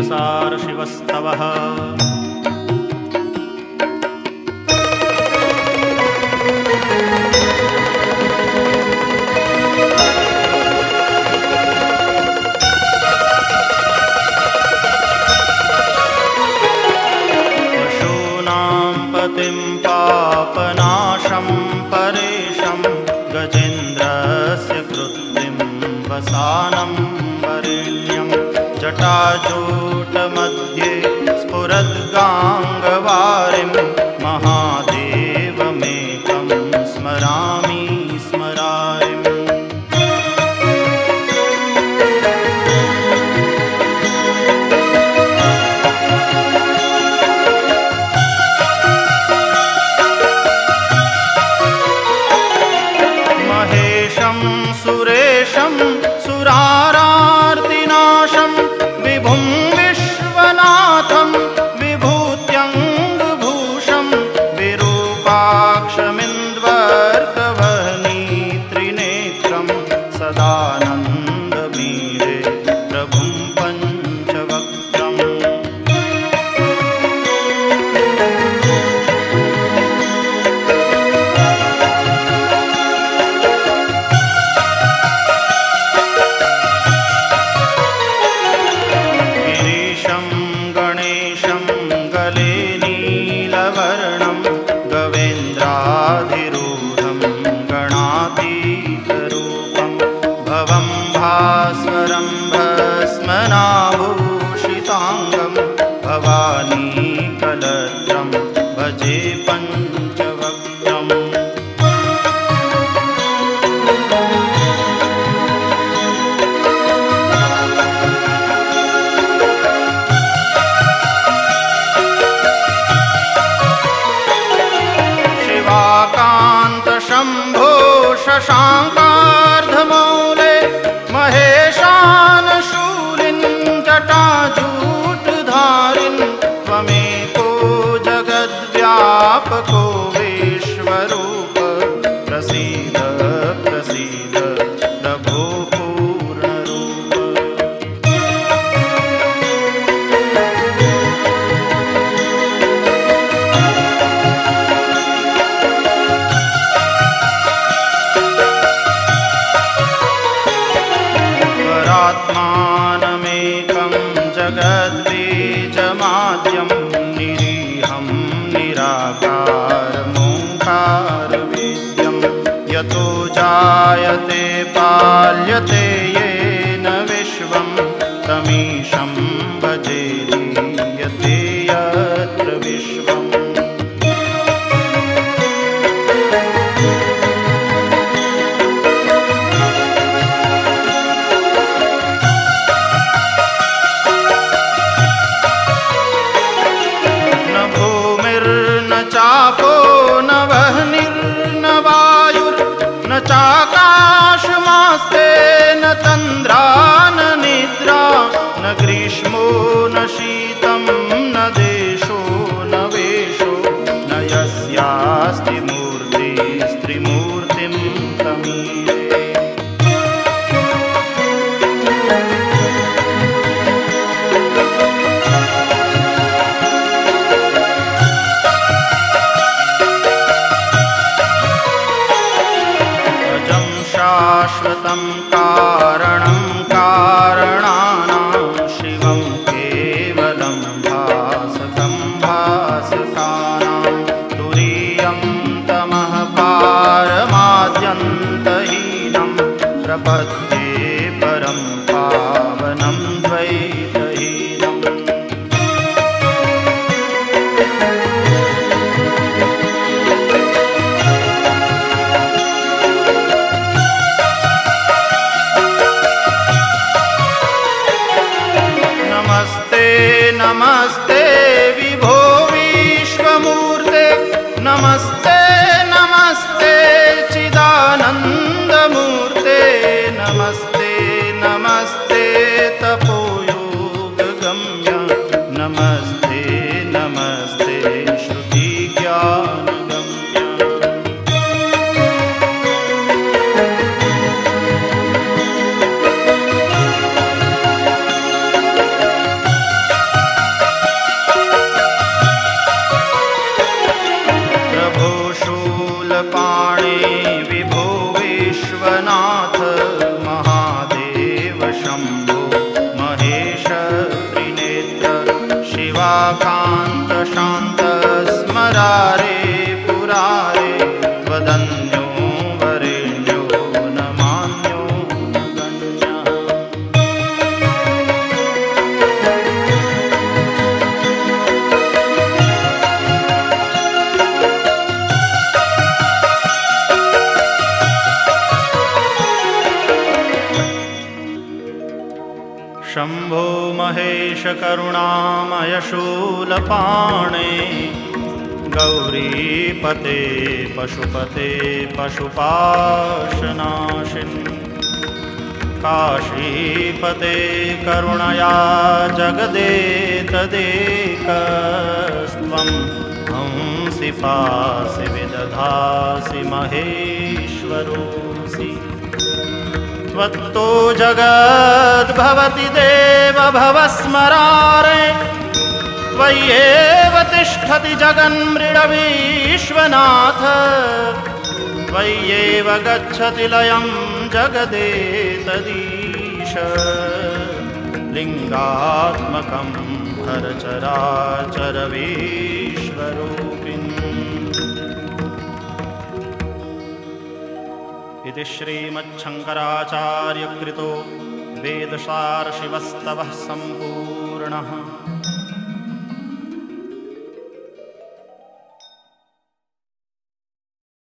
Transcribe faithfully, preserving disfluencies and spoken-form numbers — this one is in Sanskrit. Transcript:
संसार शिवस्तवः। पशूनां पतिं पापनाशं परेशं गजेन्द्रस्य कृत्रिं वसानं वरेण्यं जटाजूटमध्ये स्फुरद्गाङ्गवारिं महादेवमेकं स्मरामि स्मरारिम्। सुरेशं सुरारार्तिनाशं विभुं विश्वनाथं विभूत्यङ्गभूषं विरूपाक्षमिन्द्वर्कवहनी त्रिनेत्रं सदानन्दमीडे प्रभुं पञ्चवक्त्रम्। गणेशं गले नीलवर्णं गवेन्द्राधिरूढं गणातीतरूपं भवं भास्वरं भस्मनाभूषिताङ्गं भवानीकलत्रं भजे पञ्चवक्त्रम्। शम्भो शशाङ्कार्धमौले महेशानशूलिन् जटाजूटधारिन् त्वमेको जगद्व्यापको विश्वरूप प्रसीद प्रसीद प्रभो पूर्णरूप। आत्मानमेकं जगद्बीजमाद्यं निरीहं निराकारमोङ्कारवेद्यं यतो जायते पाल्यते येन विश्वं तमीशं भजे लीयते यत्र विश्वम्। चापो न वह्निर्न वायुर्न चाकाशमास्ते न तन्द्रा न निद्रा न ग्रीष्मो न शीतं न देशो न वेशो न यस्यास्ति मूर्तिस्त्रिमूर्तिं तमीरे। शाश्वतं कारणं कारणानां शिवं केवलं भासकं भासकानां तुरीयं तमः पारमाद्यन्तहीनं प्रपद्ये परं पावनं द्वैतहीनम्। नमस्ते विभो विश्वमूर्ते नमस्ते नमस्ते चिदानन्दमूर्ते नमस्ते नमस्ते तपो निराकान्त शान्त स्मरारे पुरारे वदन्यो वरेण्यो न मान्यो न गण्यः। शम्भो महेश करुणामय शूलपाणे गौरीपते पशुपते पशुपाशनाशिन् काशीपते करुणया जगदेतदेकस्त्वं हंसि पासि विदधासि महेश्वरोऽसि। त्वत्तो जगद्भवति देव भवस्मरारे त्वय्येव तिष्ठति जगन्मृडविश्वनाथ त्वय्येव गच्छति लयं जगदेतदीश। लिङ्गात्मकं हरचराचरविश्वरूपिन्। इति श्रीमच्छङ्कराचार्यकृतो वेदसारशिवस्तवः सम्पूर्णः।